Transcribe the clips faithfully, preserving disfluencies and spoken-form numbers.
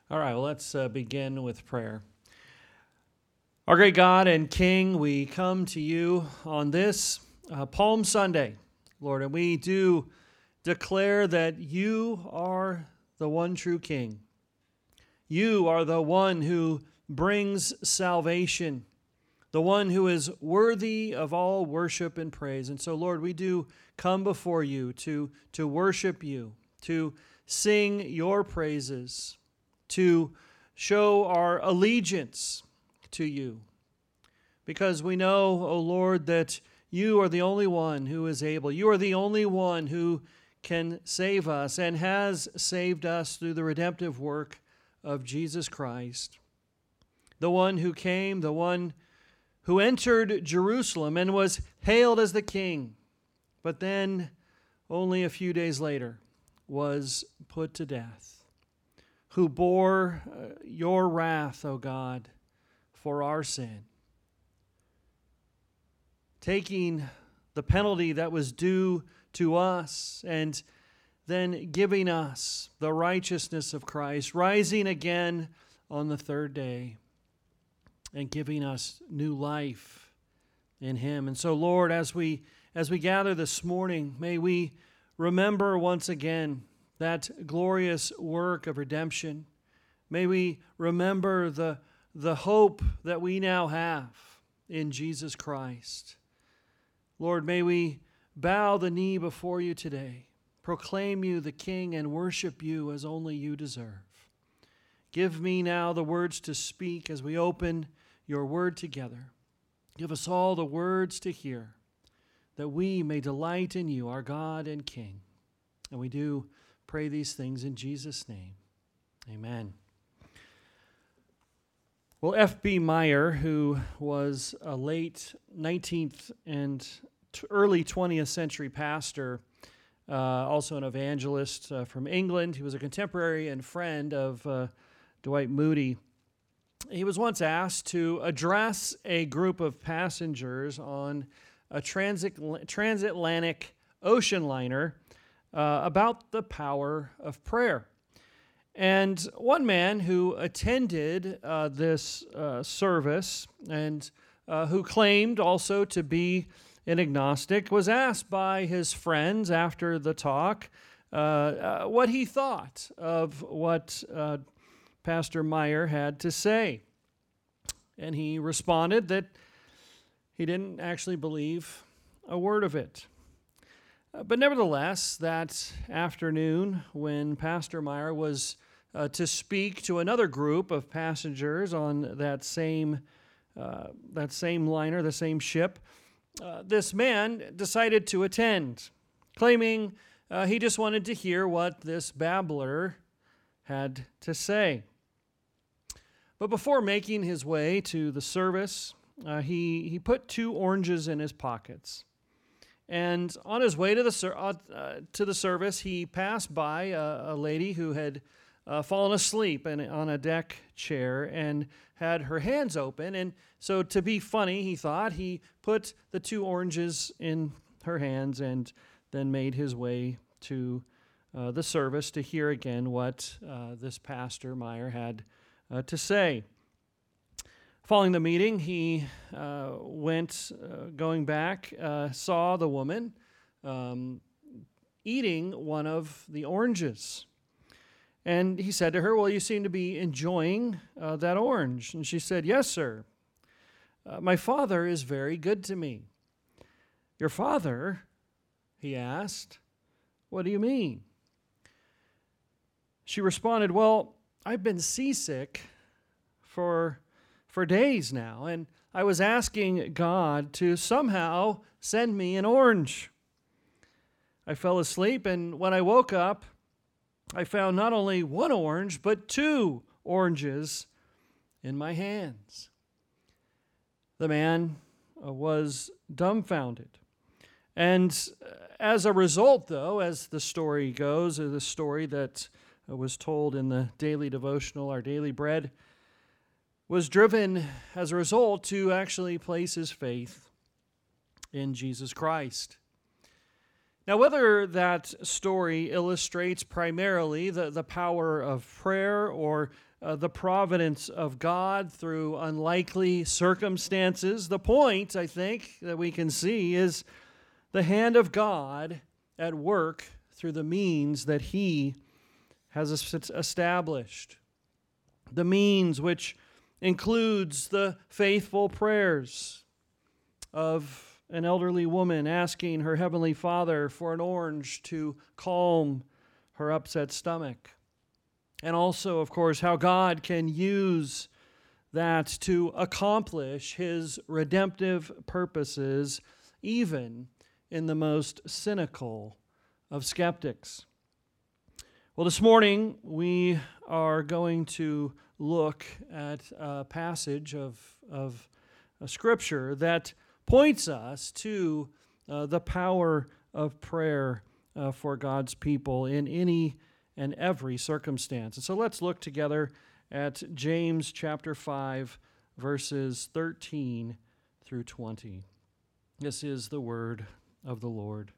All right, well, let's uh, begin with prayer. Our great God and King, we come to you on this uh, Palm Sunday, Lord, and we do declare that you are the one true King. You are the one who brings salvation, the one who is worthy of all worship and praise. And so, Lord, we do come before you to, to worship you, to sing your praises, to show our allegiance to you. Because we know, O Lord, that you are the only one who is able. You are the only one who can save us and has saved us through the redemptive work of Jesus Christ. The one who came, the one who entered Jerusalem and was hailed as the king, but then only a few days later was put to death. Who bore uh, your wrath, O God, for our sin, taking the penalty that was due to us and then giving us the righteousness of Christ, rising again on the third day and giving us new life in him. And so, Lord, as we as we gather this morning, may we remember once again that glorious work of redemption. May we remember the, the hope that we now have in Jesus Christ. Lord, may we bow the knee before you today, proclaim you the King, and worship you as only you deserve. Give me now the words to speak as we open your word together. Give us all the words to hear, that we may delight in you, our God and King. And we do pray these things in Jesus' name. Amen. Well, F B Meyer, who was a late nineteenth and early twentieth century pastor, uh, also an evangelist uh, from England, he was a contemporary and friend of uh, Dwight Moody. He was once asked to address a group of passengers on a transit, transatlantic ocean liner Uh, about the power of prayer. And one man who attended uh, this uh, service and uh, who claimed also to be an agnostic was asked by his friends after the talk uh, uh, what he thought of what uh, Pastor Meyer had to say. And he responded that he didn't actually believe a word of it. But nevertheless, that afternoon, when Pastor Meyer was uh, to speak to another group of passengers on that same uh, that same liner, the same ship, uh, this man decided to attend, claiming uh, he just wanted to hear what this babbler had to say. But before making his way to the service, uh, he he put two oranges in his pockets. And on his way to the uh, to the service, he passed by a, a lady who had uh, fallen asleep in, on a deck chair and had her hands open. And so, to be funny, he thought, he put the two oranges in her hands and then made his way to uh, the service to hear again what uh, this Pastor Meyer had uh, to say. Following the meeting, he uh, went, uh, going back, uh, saw the woman um, eating one of the oranges. And he said to her, "Well, you seem to be enjoying uh, that orange." And she said, "Yes, sir. Uh, my father is very good to me." "Your father?" he asked. "What do you mean?" She responded, "Well, I've been seasick for... for days now, and I was asking God to somehow send me an orange. I fell asleep, and when I woke up, I found not only one orange, but two oranges in my hands." The man uh, was dumbfounded. And as a result, though, as the story goes, or the story that uh, was told in the daily devotional, Our Daily Bread, was driven as a result to actually place his faith in Jesus Christ. Now, whether that story illustrates primarily the, the power of prayer or uh, the providence of God through unlikely circumstances, the point, I think, that we can see is the hand of God at work through the means that He has established. The means which includes the faithful prayers of an elderly woman asking her Heavenly Father for an orange to calm her upset stomach. And also, of course, how God can use that to accomplish His redemptive purposes, even in the most cynical of skeptics. Well, this morning we are going to look at a passage of, of a Scripture that points us to uh, the power of prayer uh, for God's people in any and every circumstance. And so let's look together at James chapter five, verses thirteen through twenty. This is the word of the Lord.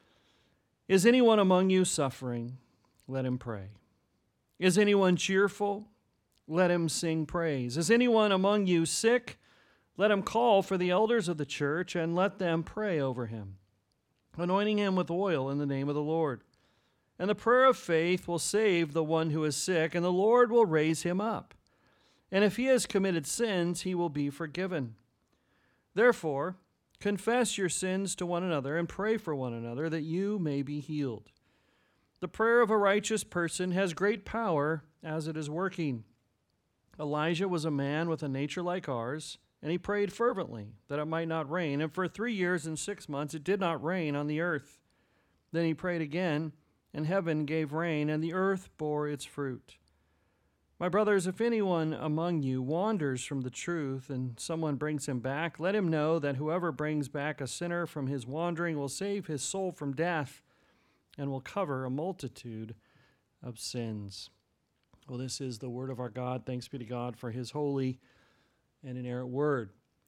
Is anyone among you suffering? Let him pray. Is anyone cheerful? Let him sing praise. Is anyone among you sick? Let him call for the elders of the church and let them pray over him, anointing him with oil in the name of the Lord. And the prayer of faith will save the one who is sick, and the Lord will raise him up. And if he has committed sins, he will be forgiven. Therefore, confess your sins to one another and pray for one another that you may be healed. The prayer of a righteous person has great power as it is working. Elijah was a man with a nature like ours, and he prayed fervently that it might not rain. And for three years and six months it did not rain on the earth. Then he prayed again, and heaven gave rain, and the earth bore its fruit. My brothers, if anyone among you wanders from the truth and someone brings him back, let him know that whoever brings back a sinner from his wandering will save his soul from death and will cover a multitude of sins. Well, this is the word of our God. Thanks be to God for His holy and inerrant word.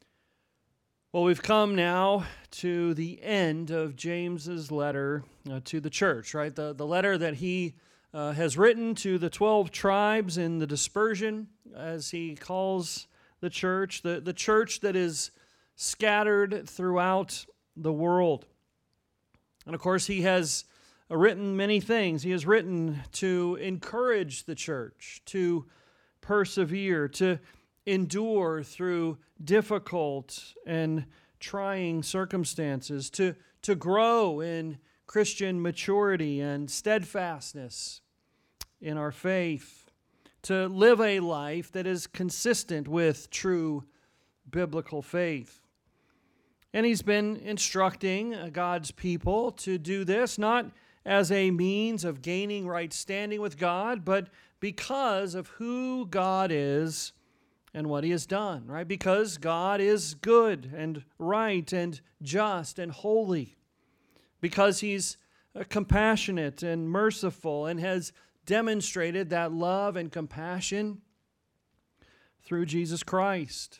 Well, we've come now to the end of James's letter uh, to the church, right? The, the letter that he uh, has written to the twelve tribes in the dispersion, as he calls the church, the, the church that is scattered throughout the world. And of course, he has written many things. He has written to encourage the church, to persevere, to endure through difficult and trying circumstances, to, to grow in Christian maturity and steadfastness in our faith, to live a life that is consistent with true biblical faith. And he's been instructing God's people to do this, not as a means of gaining right standing with God, but because of who God is and what He has done, right? Because God is good and right and just and holy. Because He's compassionate and merciful and has demonstrated that love and compassion through Jesus Christ.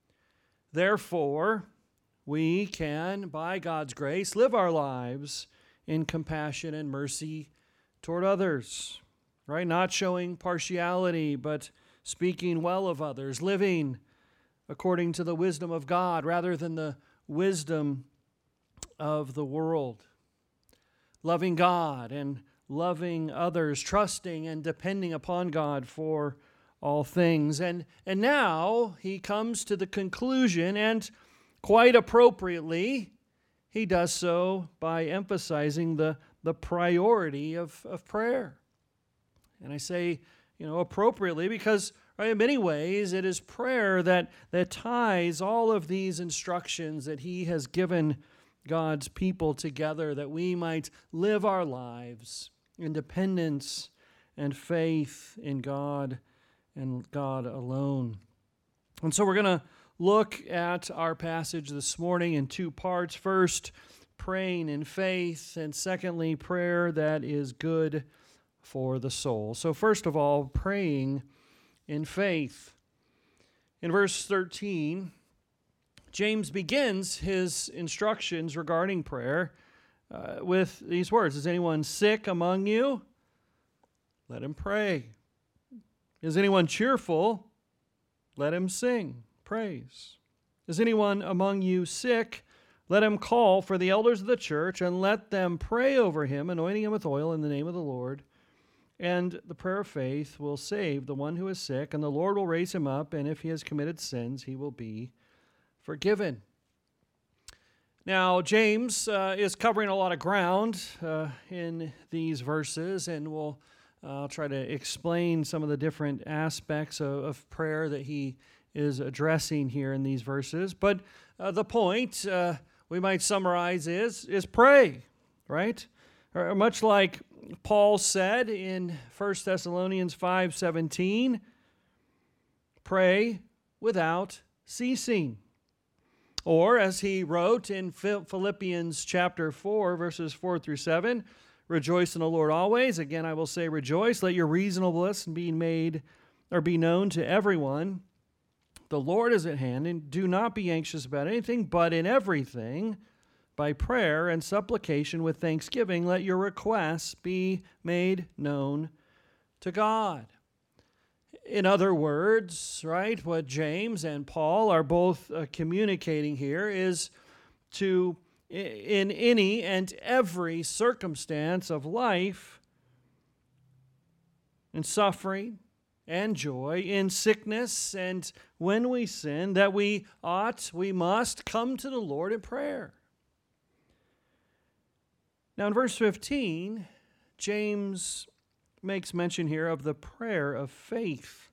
Therefore, we can, by God's grace, live our lives in compassion and mercy toward others, right? Not showing partiality, but speaking well of others, living according to the wisdom of God rather than the wisdom of the world. Loving God and loving others, trusting and depending upon God for all things. And, and now he comes to the conclusion, and quite appropriately, he does so by emphasizing the, the priority of, of prayer. And I say, you know, appropriately because right, in many ways it is prayer that, that ties all of these instructions that he has given God's people together, that we might live our lives in dependence and faith in God and God alone. And so we're going to look at our passage this morning in two parts. First, praying in faith, and secondly, prayer that is good for the soul. So first of all, praying in faith. In verse thirteen, James begins his instructions regarding prayer uh, with these words. Is anyone sick among you? Let him pray. Is anyone cheerful? Let him sing praise. Is anyone among you sick? Let him call for the elders of the church and let them pray over him, anointing him with oil in the name of the Lord. And the prayer of faith will save the one who is sick, and the Lord will raise him up, and if he has committed sins, he will be forgiven. Now, James uh, is covering a lot of ground uh, in these verses, and we'll uh, try to explain some of the different aspects of, of prayer that he is addressing here in these verses. But uh, the point uh, we might summarize is, is pray, right? Or much like Paul said in First Thessalonians five seventeen, pray without ceasing. Or as he wrote in Philippians chapter four, verses four through seven, rejoice in the Lord always. Again, I will say rejoice. Let your reasonableness be made or be known to everyone. The Lord is at hand, and do not be anxious about anything, but in everything, by prayer and supplication with thanksgiving, let your requests be made known to God. In other words, right, what James and Paul are both uh, communicating here is to, in any and every circumstance of life, in suffering and joy, in sickness and when we sin, that we ought, we must come to the Lord in prayer. Now in verse fifteen, James makes mention here of the prayer of faith.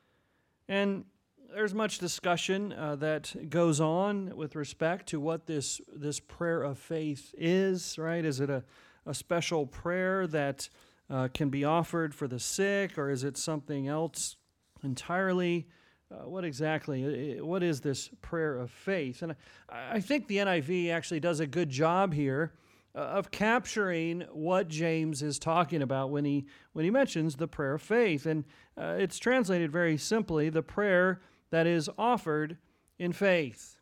And there's much discussion uh, that goes on with respect to what this, this prayer of faith is, right? Is it a, a special prayer that uh, can be offered for the sick, or is it something else entirely? Uh, what exactly, what is this prayer of faith? And I, I think the N I V actually does a good job here of capturing what James is talking about when he when he mentions the prayer of faith. And uh, it's translated very simply, the prayer that is offered in faith.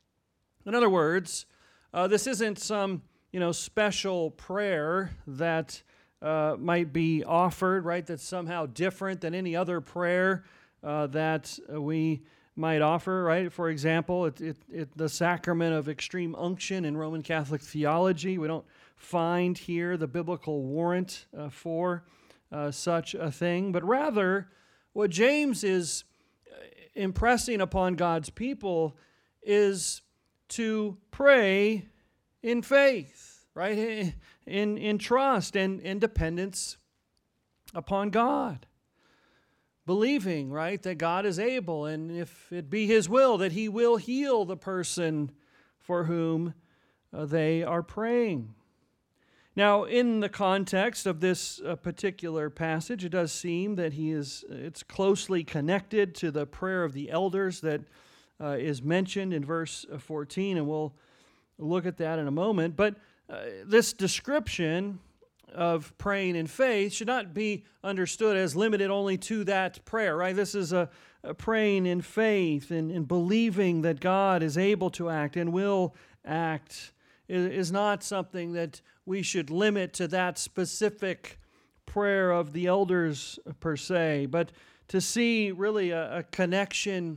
In other words, uh, this isn't some you know special prayer that uh, might be offered, right, that's somehow different than any other prayer uh, that we might offer, right? For example, it, it, it, the sacrament of extreme unction in Roman Catholic theology, we don't find here the biblical warrant uh, for uh, such a thing, but rather what James is impressing upon God's people is to pray in faith, right? In, in trust and in dependence upon God. Believing, right, that God is able, and if it be His will, that He will heal the person for whom uh, they are praying. Now, in the context of this uh, particular passage, it does seem that he is it's closely connected to the prayer of the elders that uh, is mentioned in verse fourteen, and we'll look at that in a moment. But uh, this description of praying in faith should not be understood as limited only to that prayer, right? This is a, a praying in faith and, and believing that God is able to act and will act is, is not something that we should limit to that specific prayer of the elders per se, but to see really a, a connection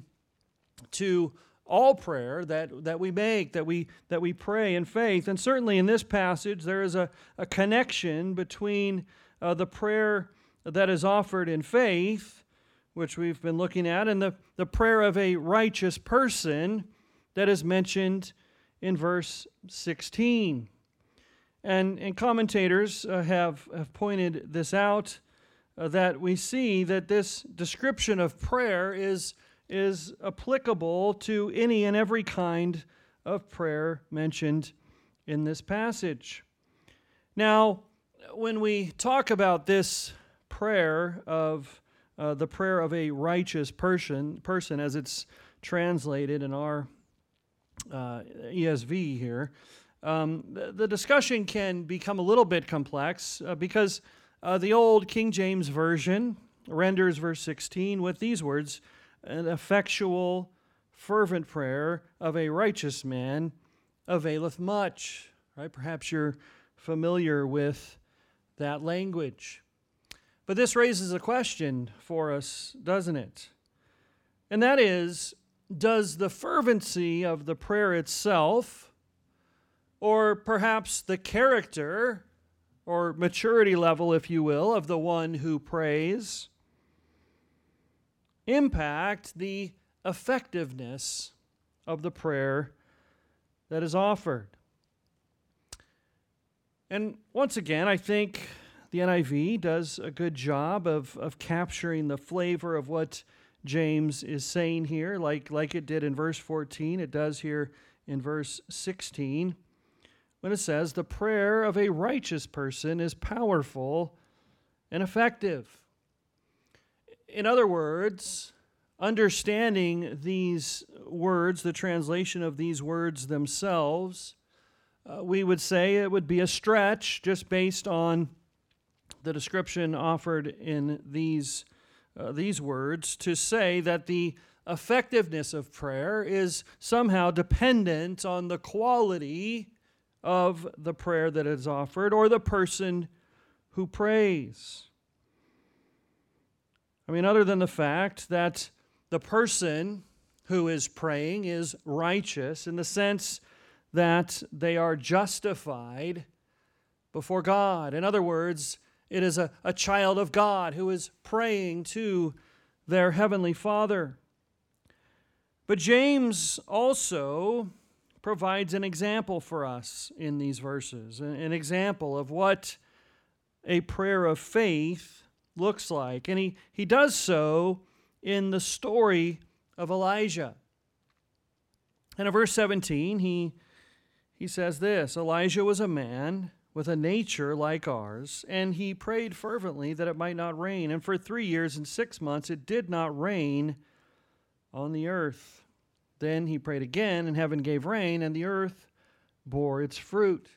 to all prayer that, that we make, that we that we pray in faith. And certainly in this passage, there is a, a connection between uh, the prayer that is offered in faith, which we've been looking at, and the, the prayer of a righteous person that is mentioned in verse sixteen. And, and commentators uh, have, have pointed this out, uh, that we see that this description of prayer is is applicable to any and every kind of prayer mentioned in this passage. Now, when we talk about this prayer of uh, the prayer of a righteous person, person as it's translated in our uh, E S V here, um, the, the discussion can become a little bit complex uh, because uh, the old King James Version renders verse sixteen with these words, an effectual, fervent prayer of a righteous man availeth much. Right? Perhaps you're familiar with that language. But this raises a question for us, doesn't it? And that is, does the fervency of the prayer itself, or perhaps the character or maturity level, if you will, of the one who prays, impact the effectiveness of the prayer that is offered? And once again, I think the N I V does a good job of, of capturing the flavor of what James is saying here, like, like it did in verse fourteen. It does here in verse sixteen, when it says, the prayer of a righteous person is powerful and effective. In other words, understanding these words, the translation of these words themselves, uh, we would say it would be a stretch just based on the description offered in these, uh, these words to say that the effectiveness of prayer is somehow dependent on the quality of the prayer that is offered or the person who prays. I mean, other than the fact that the person who is praying is righteous in the sense that they are justified before God. In other words, it is a, a child of God who is praying to their heavenly Father. But James also provides an example for us in these verses, an, an example of what a prayer of faith looks like. And he, he does so in the story of Elijah. And in verse seventeen, he, he says this, Elijah was a man with a nature like ours, and he prayed fervently that it might not rain. And for three years and six months it did not rain on the earth. Then he prayed again, and heaven gave rain, and the earth bore its fruit.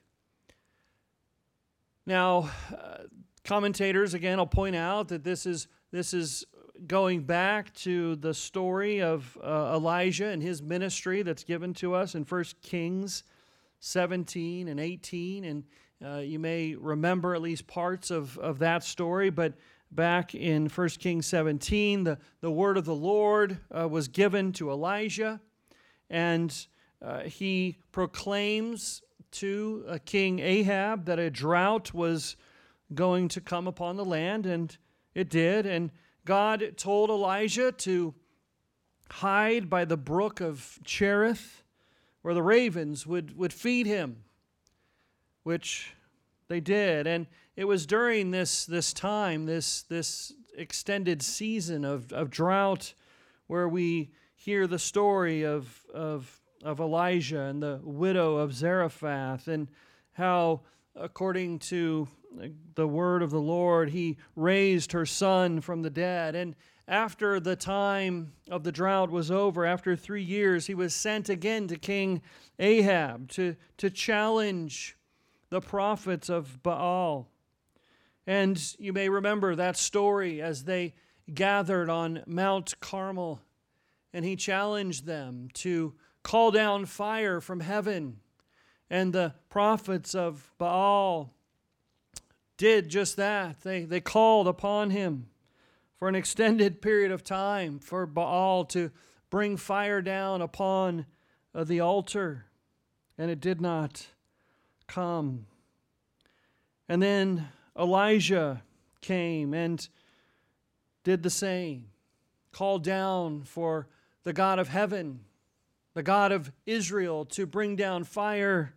Now, uh, commentators, again, will point out that this is this is going back to the story of uh, Elijah and his ministry that's given to us in First Kings seventeen and eighteen. And uh, you may remember at least parts of, of that story, but back in First Kings seventeen, the, the word of the Lord uh, was given to Elijah, and uh, he proclaims to uh, King Ahab that a drought was going to come upon the land, and it did. And God told Elijah to hide by the brook of Cherith, where the ravens would, would feed him, which they did. And it was during this, this time, this, this extended season of, of drought, where we hear the story of, of, of Elijah and the widow of Zarephath, and how, according to the word of the Lord, he raised her son from the dead. And after the time of the drought was over, after three years, he was sent again to King Ahab to, to challenge the prophets of Baal. And you may remember that story as they gathered on Mount Carmel, and he challenged them to call down fire from heaven. And the prophets of Baal did just that. They, they called upon him for an extended period of time for Baal to bring fire down upon uh, the altar, and it did not come. And then Elijah came and did the same, called down for the God of heaven, the God of Israel, to bring down fire.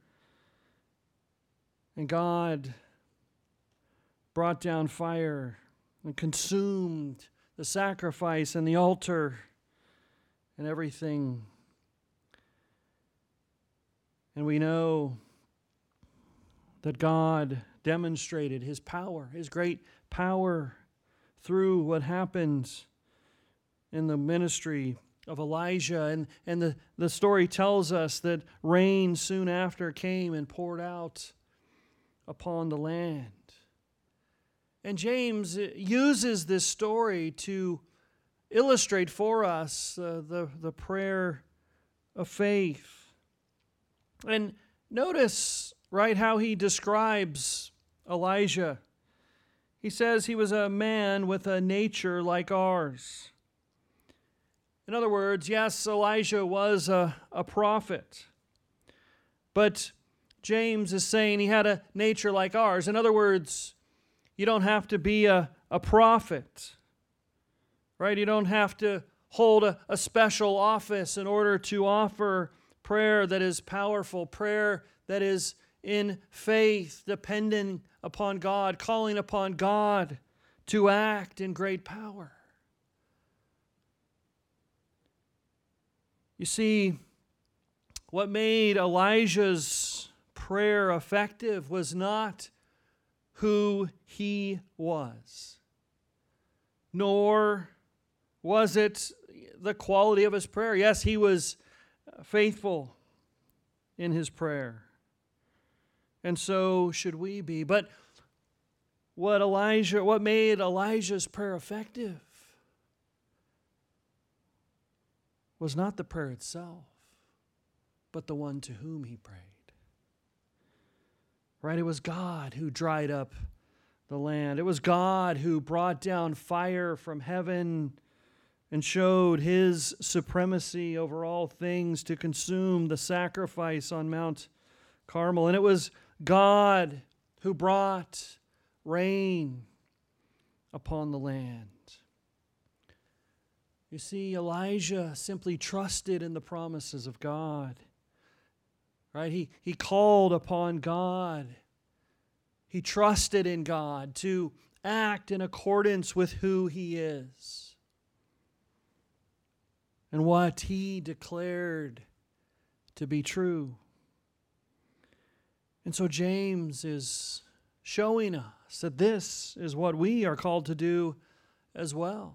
And God brought down fire and consumed the sacrifice and the altar and everything. And we know that God demonstrated his power, his great power, through what happened in the ministry of Elijah. And, and the, the story tells us that rain soon after came and poured out upon the land. And James uses this story to illustrate for us uh, the, the prayer of faith. And notice right, how he describes Elijah. He says he was a man with a nature like ours. In other words, yes, Elijah was a, a prophet. But James is saying he had a nature like ours. In other words, you don't have to be a, a prophet, right? You don't have to hold a, a special office in order to offer prayer that is powerful, prayer that is in faith, depending upon God, calling upon God to act in great power. You see, what made Elijah's prayer effective was not who he was, nor was it the quality of his prayer. Yes, he was faithful in his prayer, and so should we be. But what Elijah, what made Elijah's prayer effective was not the prayer itself, but the one to whom he prayed. Right? It was God who dried up the land. It was God who brought down fire from heaven and showed his supremacy over all things to consume the sacrifice on Mount Carmel. And it was God who brought rain upon the land. You see, Elijah simply trusted in the promises of God. Right? He, he called upon God. He trusted in God to act in accordance with who he is and what he declared to be true. And so James is showing us that this is what we are called to do as well.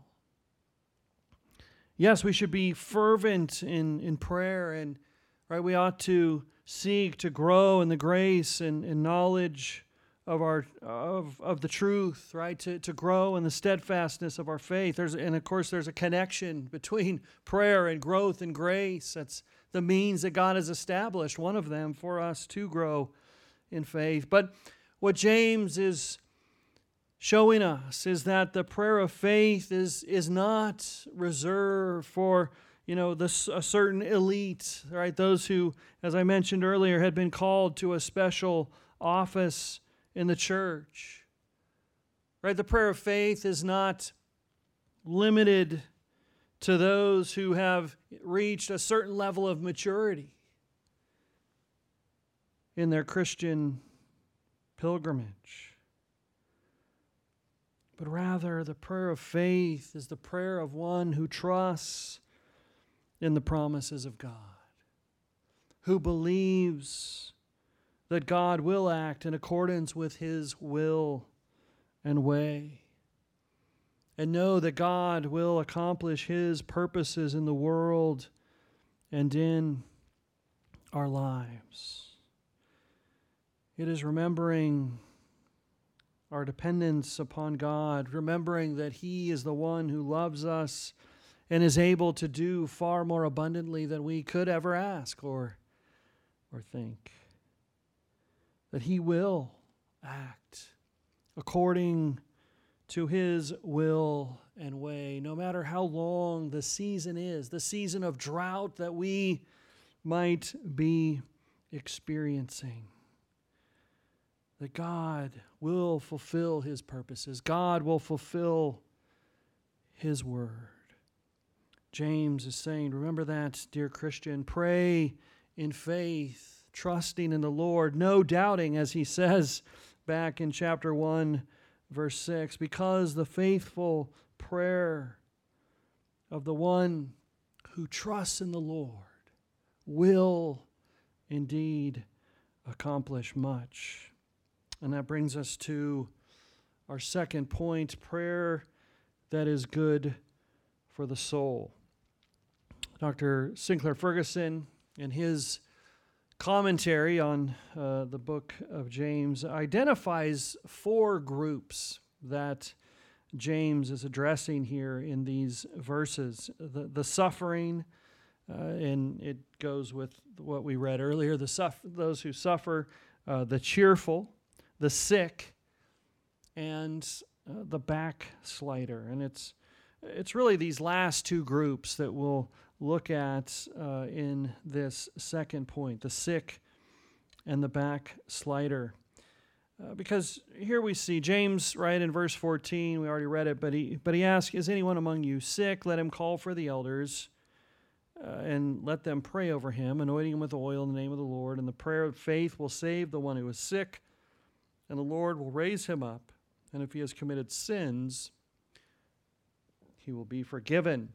Yes, we should be fervent in, in prayer, and right, we ought to seek to grow in the grace and, and knowledge of our of, of the truth, right? To, to grow in the steadfastness of our faith. There's and of course there's a connection between prayer and growth and grace. That's the means that God has established, one of them for us to grow in faith. But what James is showing us is that the prayer of faith is, is not reserved for, you know, this, a certain elite, right? Those who, as I mentioned earlier, had been called to a special office in the church. Right? The prayer of faith is not limited to those who have reached a certain level of maturity in their Christian pilgrimage. But rather, the prayer of faith is the prayer of one who trusts in the promises of God, who believes that God will act in accordance with his will and way, and know that God will accomplish his purposes in the world and in our lives. It is remembering our dependence upon God, remembering that he is the one who loves us and is able to do far more abundantly than we could ever ask or, or think. That he will act according to his will and way, no matter how long the season is, the season of drought that we might be experiencing. That God will fulfill his purposes. God will fulfill his word. James is saying, remember that, dear Christian. Pray in faith, trusting in the Lord, no doubting, as he says back in chapter one, verse six, because the faithful prayer of the one who trusts in the Lord will indeed accomplish much. And that brings us to our second point, prayer that is good for the soul. Doctor Sinclair Ferguson, in his commentary on uh, the book of James, identifies four groups that James is addressing here in these verses. The, the suffering, uh, and it goes with what we read earlier, the suff- those who suffer uh, the cheerful, the sick, and uh, the backslider. And it's it's really these last two groups that we'll look at uh, in this second point, the sick and the backslider. Uh, because here we see James, right, in verse fourteen, we already read it, but he but he asks, is anyone among you sick? Let him call for the elders uh, and let them pray over him, anointing him with oil in the name of the Lord. And the prayer of faith will save the one who is sick, and the Lord will raise him up. And if he has committed sins, he will be forgiven.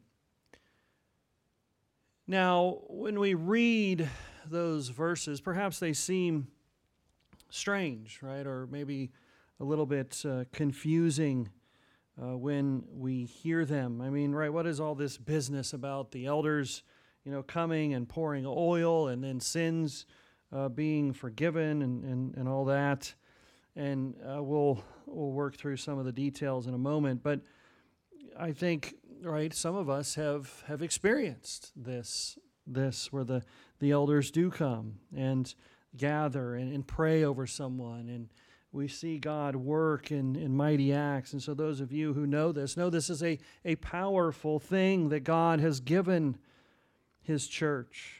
Now, when we read those verses, perhaps they seem strange, right? Or maybe a little bit uh, confusing uh, when we hear them. I mean, right, what is all this business about the elders, you know, coming and pouring oil and then sins uh, being forgiven and, and, and all that? And uh, we'll we'll work through some of the details in a moment. But I think, right, some of us have, have experienced this, this where the, the elders do come and gather and, and pray over someone, and we see God work in, in mighty acts. And so those of you who know this, know this is a, a powerful thing that God has given His church.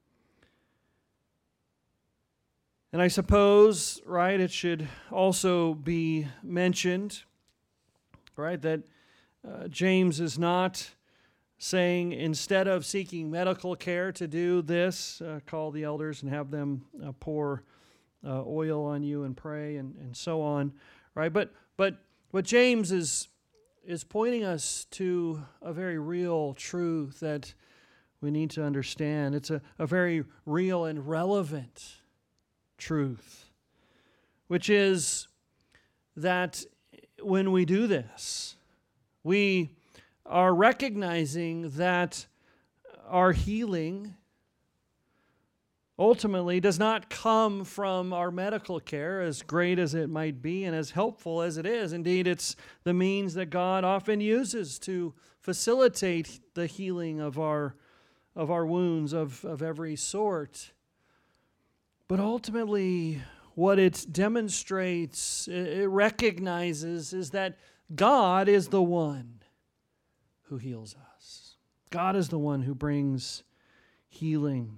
And I suppose, right, it should also be mentioned, right, that uh, James is not saying instead of seeking medical care to do this, uh, call the elders and have them uh, pour uh, oil on you and pray and, and so on, right? But but what James is is pointing us to a very real truth that we need to understand. It's a, a very real and relevant truth, which is that when we do this, we are recognizing that our healing ultimately does not come from our medical care, as great as it might be and as helpful as it is. Indeed, it's the means that God often uses to facilitate the healing of our of our wounds of, of every sort. But ultimately, what it demonstrates, it recognizes, is that God is the one who heals us. God is the one who brings healing.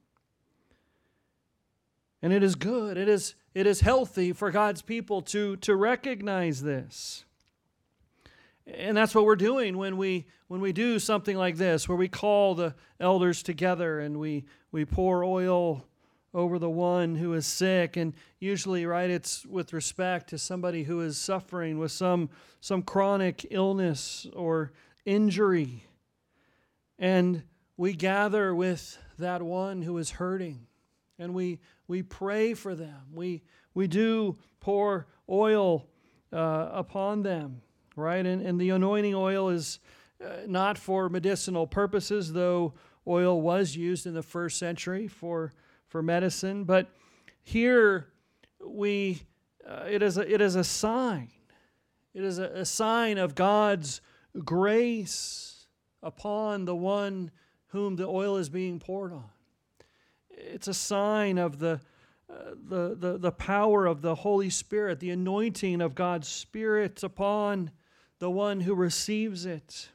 And it is good, it is, it is healthy for God's people to, to recognize this. And that's what we're doing when we when we do something like this, where we call the elders together and we, we pour oil over the one who is sick. And usually, right, it's with respect to somebody who is suffering with some, some chronic illness or injury. And we gather with that one who is hurting. And we we pray for them. We we do pour oil uh, upon them, right? And, and the anointing oil is uh, not for medicinal purposes, though oil was used in the first century for for medicine. But here we uh, it is a, it is a sign. It is a, a sign of God's grace upon the one whom the oil is being poured on. It's a sign of the, uh, the, the, the power of the Holy Spirit, the anointing of God's Spirit upon the one who receives it.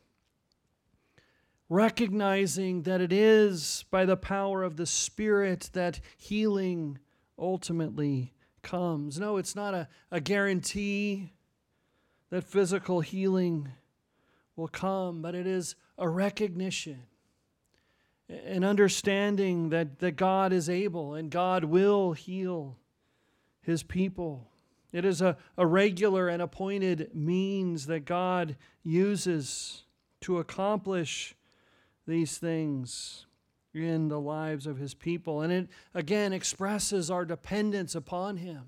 Recognizing that it is by the power of the Spirit that healing ultimately comes. No, it's not a, a guarantee that physical healing will come, but it is a recognition, an understanding that, that God is able and God will heal His people. It is a, a regular and appointed means that God uses to accomplish these things in the lives of His people. And it, again, expresses our dependence upon Him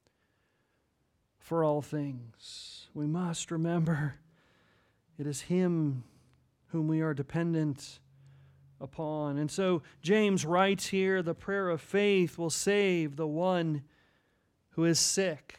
for all things. We must remember it is Him whom we are dependent upon. And so James writes here, the prayer of faith will save the one who is sick.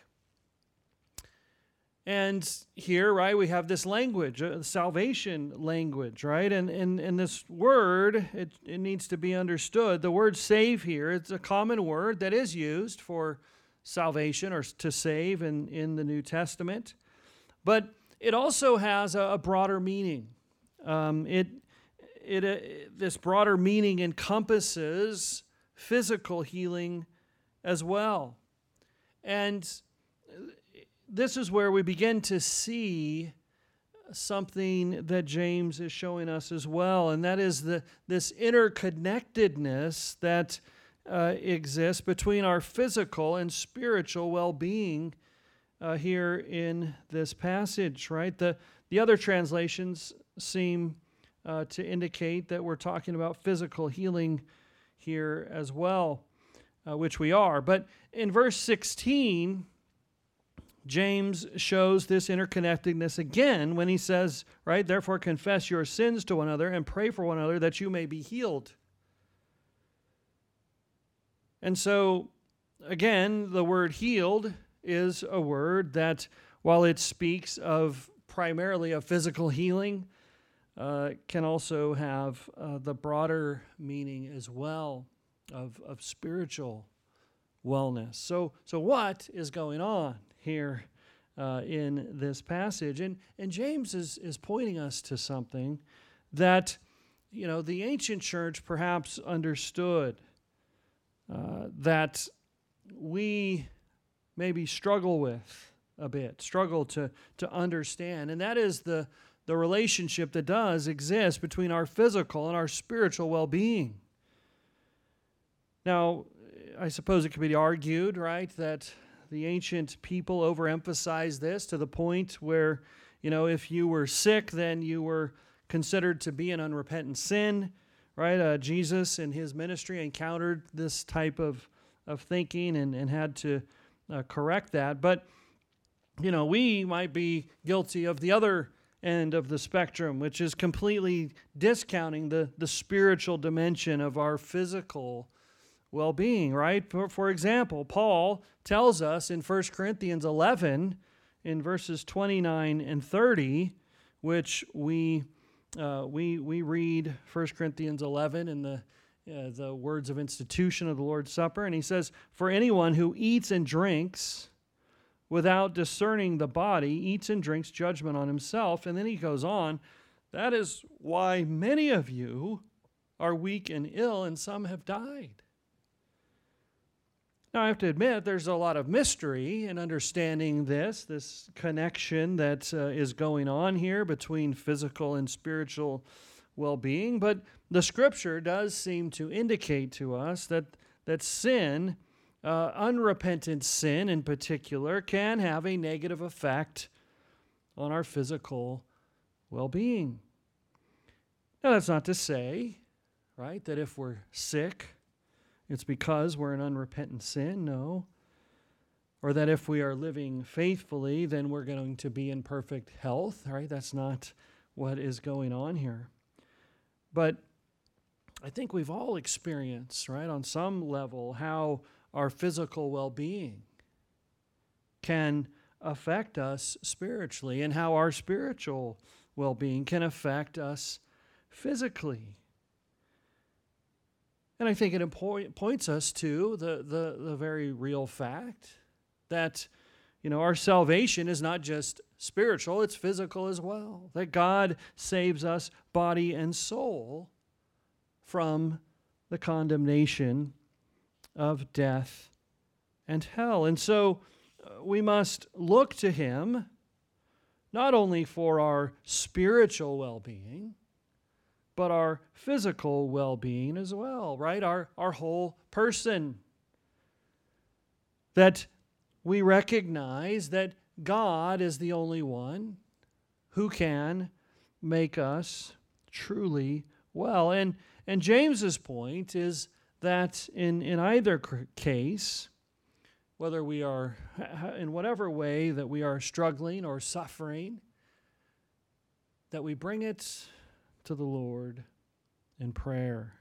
And here, right, we have this language, uh, salvation language, right? And, and, and this word, it, it needs to be understood. The word save here, it's a common word that is used for salvation or to save in, in the New Testament. But it also has a, a broader meaning. Um, it, it, uh, this broader meaning encompasses physical healing as well. And this is where we begin to see something that James is showing us as well, and that is the this interconnectedness that uh, exists between our physical and spiritual well-being uh, here in this passage, right? The, the other translations seem uh, to indicate that we're talking about physical healing here as well, uh, which we are. But in verse sixteen, James shows this interconnectedness again when he says, right, therefore confess your sins to one another and pray for one another that you may be healed. And so, again, the word healed is a word that, while it speaks of primarily of physical healing, uh, can also have uh, the broader meaning as well of, of spiritual wellness. So, so what is going on here uh, in this passage? And and James is is pointing us to something that, you know, the ancient church perhaps understood uh, that we maybe struggle with a bit, struggle to to understand, and that is the the relationship that does exist between our physical and our spiritual well-being. Now, I suppose it could be argued, right, that the ancient people overemphasized this to the point where, you know, if you were sick, then you were considered to be an unrepentant sin, right? Uh, Jesus in his ministry encountered this type of, of thinking and, and had to uh, correct that. But, you know, we might be guilty of the other end of the spectrum, which is completely discounting the, the spiritual dimension of our physical well-being, right? For, for example, Paul tells us in First Corinthians eleven, in verses twenty-nine and thirty, which we uh, we we read First Corinthians eleven in the uh, the words of institution of the Lord's Supper, and he says, "For anyone who eats and drinks without discerning the body eats and drinks judgment on himself." And then he goes on, "That is why many of you are weak and ill, and some have died." Now, I have to admit, there's a lot of mystery in understanding this, this connection that uh, is going on here between physical and spiritual well-being, but the Scripture does seem to indicate to us that, that sin, uh, unrepentant sin in particular, can have a negative effect on our physical well-being. Now, that's not to say, right, that if we're sick, it's because we're in unrepentant sin, no. Or that if we are living faithfully, then we're going to be in perfect health, right? That's not what is going on here. But I think we've all experienced, right, on some level, how our physical well-being can affect us spiritually and how our spiritual well-being can affect us physically. And I think it impo- points us to the, the, the very real fact that, you know, our salvation is not just spiritual, it's physical as well. That God saves us body and soul from the condemnation of death and hell. And so uh, we must look to Him not only for our spiritual well-being, but our physical well-being as well, right? Our, our whole person. That we recognize that God is the only one who can make us truly well. And, and James's point is that in, in either case, whether we are, in whatever way that we are struggling or suffering, that we bring it to the Lord in prayer.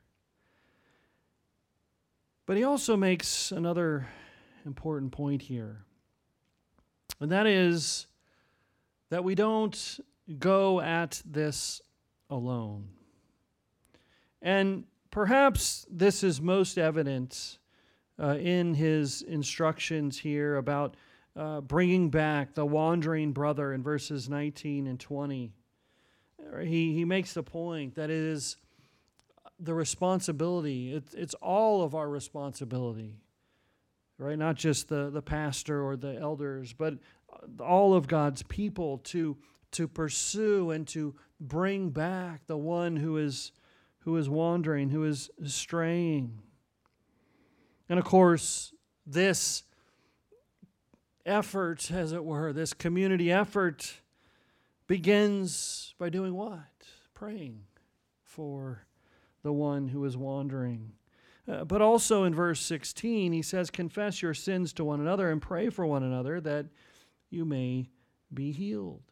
But he also makes another important point here, and that is that we don't go at this alone. And perhaps this is most evident uh, in his instructions here about uh, bringing back the wandering brother in verses nineteen and twenty. He, he makes the point that it is the responsibility, it, it's all of our responsibility, right? Not just the, the pastor or the elders, but all of God's people to, to pursue and to bring back the one who is, who is wandering, who is straying. And of course, this effort, as it were, this community effort begins by doing what? Praying for the one who is wandering. Uh, but also in verse sixteen, he says, confess your sins to one another and pray for one another that you may be healed.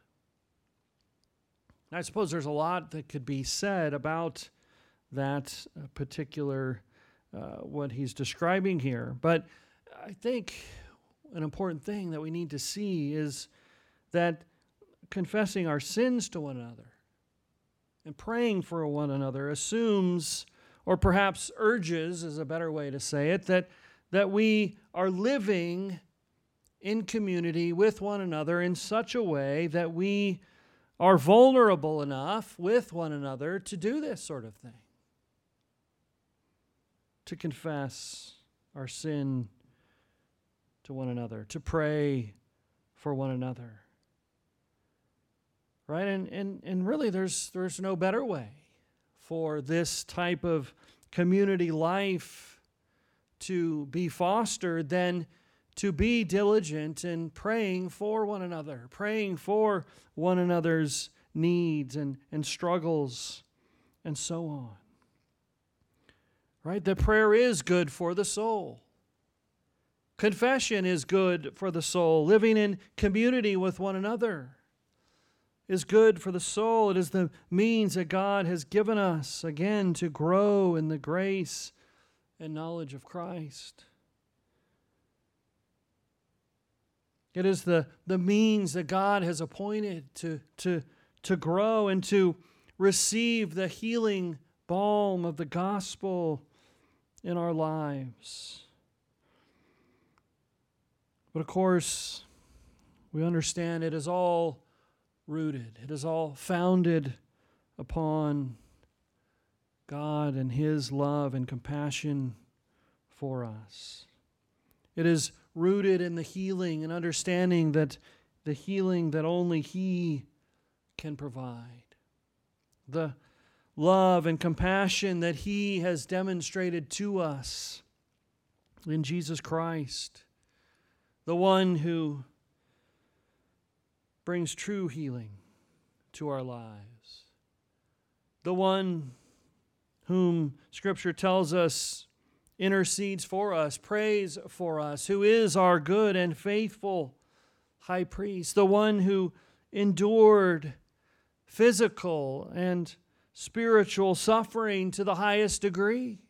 I suppose there's a lot that could be said about that particular, uh, what he's describing here. But I think an important thing that we need to see is that confessing our sins to one another and praying for one another assumes, or perhaps urges is a better way to say it, that, that we are living in community with one another in such a way that we are vulnerable enough with one another to do this sort of thing, to confess our sin to one another, to pray for one another. Right? And, and, and really there's, there's no better way for this type of community life to be fostered than to be diligent in praying for one another, praying for one another's needs and, and struggles and so on. Right? That prayer is good for the soul. Confession is good for the soul. Living in community with one another is good for the soul. It is the means that God has given us, again, to grow in the grace and knowledge of Christ. It is the, the means that God has appointed to, to, to grow and to receive the healing balm of the gospel in our lives. But of course, we understand it is all rooted. It is all founded upon God and His love and compassion for us. It is rooted in the healing and understanding that the healing that only He can provide. The love and compassion that He has demonstrated to us in Jesus Christ, the one who brings true healing to our lives. The one whom Scripture tells us intercedes for us, prays for us, who is our good and faithful high priest. The one who endured physical and spiritual suffering to the highest degree.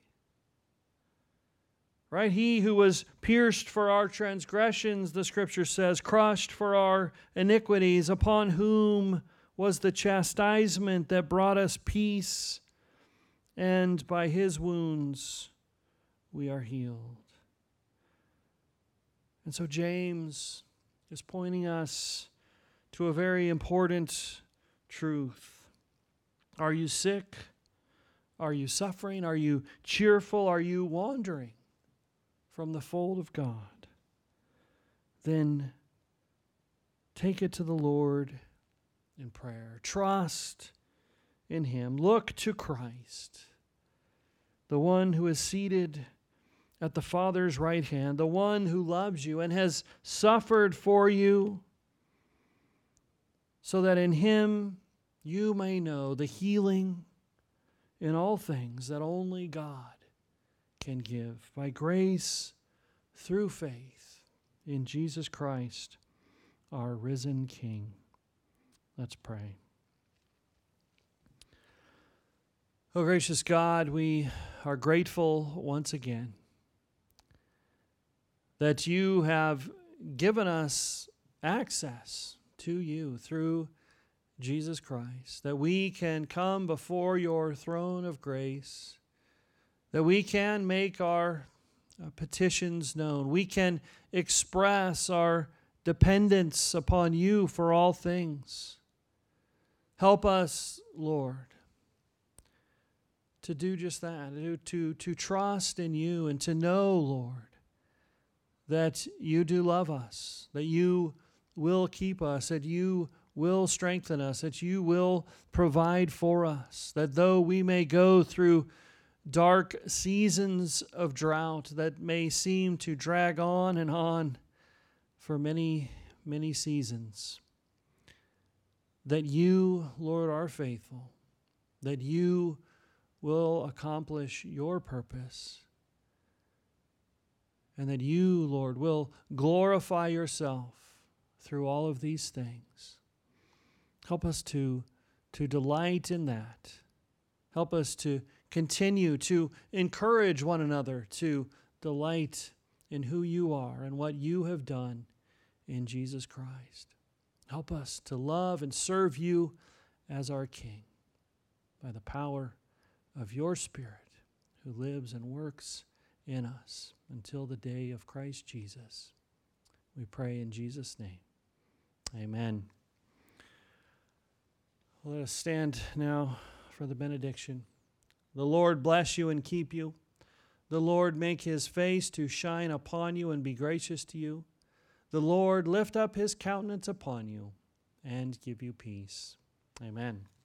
Right? He who was pierced for our transgressions, the Scripture says, crushed for our iniquities, upon whom was the chastisement that brought us peace, and by His wounds we are healed. And so James is pointing us to a very important truth. Are you sick? Are you suffering? Are you cheerful? Are you wandering from the fold of God? Then take it to the Lord in prayer. Trust in Him. Look to Christ, the one who is seated at the Father's right hand, the one who loves you and has suffered for you, so that in Him you may know the healing in all things that only God can give, by grace through faith in Jesus Christ, our risen King. Let's pray. Oh, gracious God, we are grateful once again that You have given us access to You through Jesus Christ, that we can come before Your throne of grace, that we can make our uh, petitions known. We can express our dependence upon you for all things. Help us, Lord, to do just that, to, to, to trust in you and to know, Lord, that you do love us, that you will keep us, that you will strengthen us, that you will provide for us, that though we may go through dark seasons of drought that may seem to drag on and on for many, many seasons, that you, Lord, are faithful, that you will accomplish your purpose, and that you, Lord, will glorify yourself through all of these things. Help us to, to delight in that. Help us to continue to encourage one another to delight in who you are and what you have done in Jesus Christ. Help us to love and serve you as our King by the power of your Spirit who lives and works in us until the day of Christ Jesus. We pray in Jesus' name. Amen. Let us stand now for the benediction. The Lord bless you and keep you. The Lord make his face to shine upon you and be gracious to you. The Lord lift up his countenance upon you and give you peace. Amen.